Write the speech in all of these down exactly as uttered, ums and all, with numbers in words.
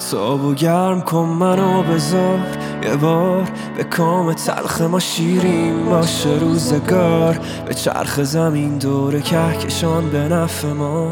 تابو گرم کن منو بذار یه بار، به کام تلخ ما شیرین باشه روزگار، به چرخ زمین دور کهکشان به نفع ما.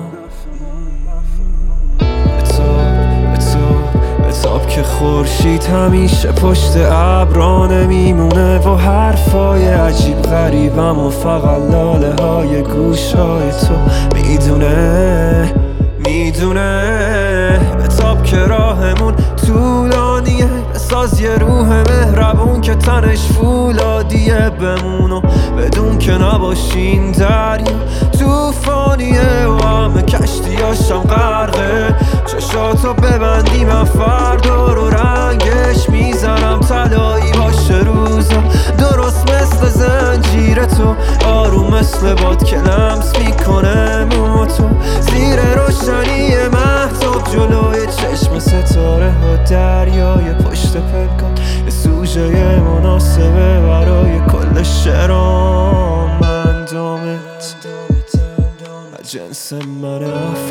بتاب که خورشید همیشه پشت ابرا نمیمونه و حرفای عجیب غریبم و فقط لاله های گوشای تو میدونه میدونه. بتاب که راهمون طولانیه، بساز یه روح مهربون که تنش فولادیه، بمونو بدون که نباشین دریا توفانیه و همه کشتیاشم غرقه. چشاتو ببندی من فردا رو رنگش میزنم طلایی باشه روزا، درست مثل زنجیر تو، آروم مثل باد که لمس میکنه مو تو، زیر روشنی مهتاب جلوی چشم ستاره ها دریای پشت پلکان، یه سوژه مناسبه برای کل شرام اندامت، جنس من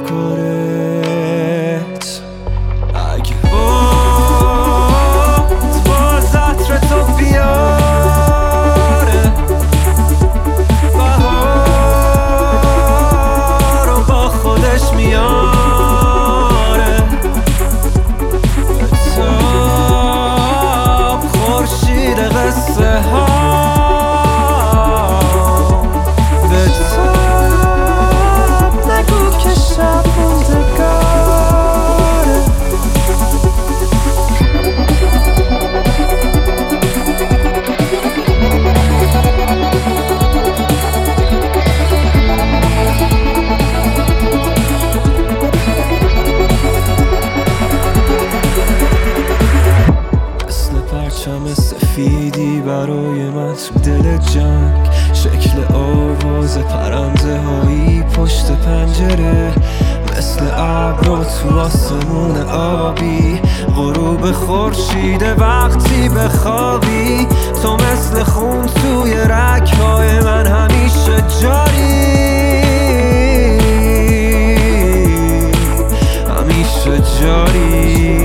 افکارت. اگه باد باز عطر تو بیاره، بهار رو با خودش میاره، بتاب خورشید قصه ها، پرچم سفیدی برای من تو دل جنگ، شکل آواز پرنده هایی پشت پنجره، مثل ابرا تو آسمون آبی، غروب خورشید وقتی بخوابی، تو مثل خون توی رگ‌های من همیشه جاری، همیشه جاری.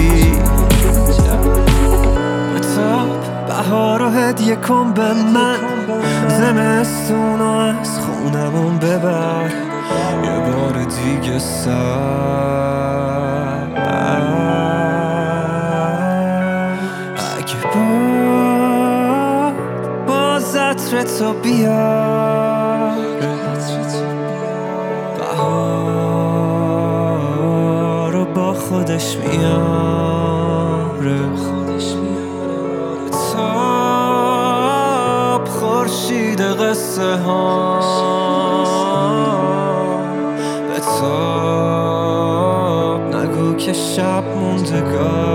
بهار رو هدیه کن به من، زمستون رو از خونمون ببر یه بار دیگه سر. اگه باد باز عطر تو بیاره، بهار رو با خودش میاره، خورشید قصه ها، بتاب نگو که شب موندگار.